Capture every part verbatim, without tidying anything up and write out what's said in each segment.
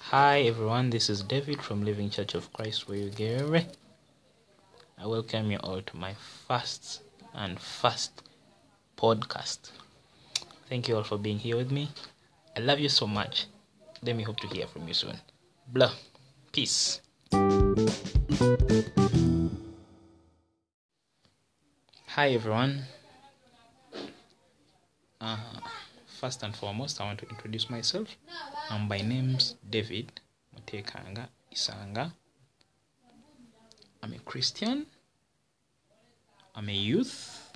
Hi everyone, this is David from Living Church of Christ Weyugere. I welcome you all to my first and first podcast. Thank you all for being here with me. I love you so much. Let me hope to hear from you soon. Blah. Peace. Hi everyone. Uh, first and foremost, I want to introduce myself. Um, my name's David Mutekanga Isanga. I'm a Christian. I'm a youth.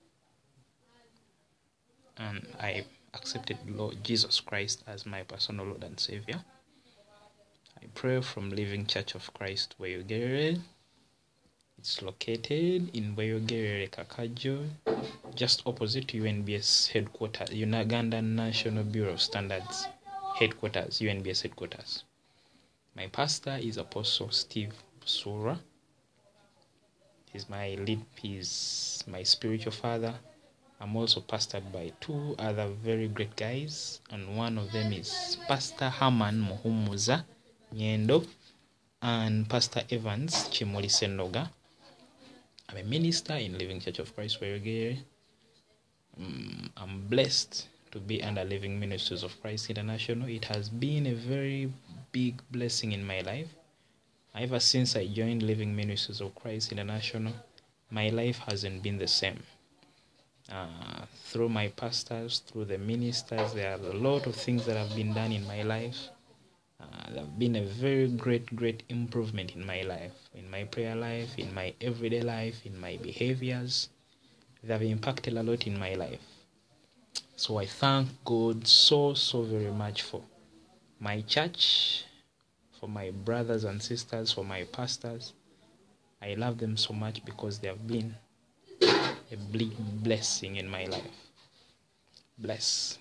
And I accepted Lord Jesus Christ as my personal Lord and Savior. I pray from Living Church of Christ Weyugere. It's located in Weyugere, Kakajo, just opposite U N B S headquarters, Uganda National Bureau of Standards headquarters, U N B S headquarters. My pastor is Apostle Steve Sura. He's my lead, he's my spiritual father. I'm also pastored by two other very great guys, and one of them is Pastor Haman Muhumuza Nyendo and Pastor Evans Chimoli Senoga. I'm a minister in Living Church of Christ Weyugere. Um, I'm blessed to be under Living Ministries of Christ International. It has been a very big blessing in my life. Ever since I joined Living Ministries of Christ International, my life hasn't been the same. Uh, through my pastors, through the ministers, there are a lot of things that have been done in my life. Uh, there have been a very great, great improvement in my life, in my prayer life, in my everyday life, in my behaviors. They have impacted a lot in my life. So I thank God so, so very much for my church, for my brothers and sisters, for my pastors. I love them so much because they have been a big blessing in my life. Bless.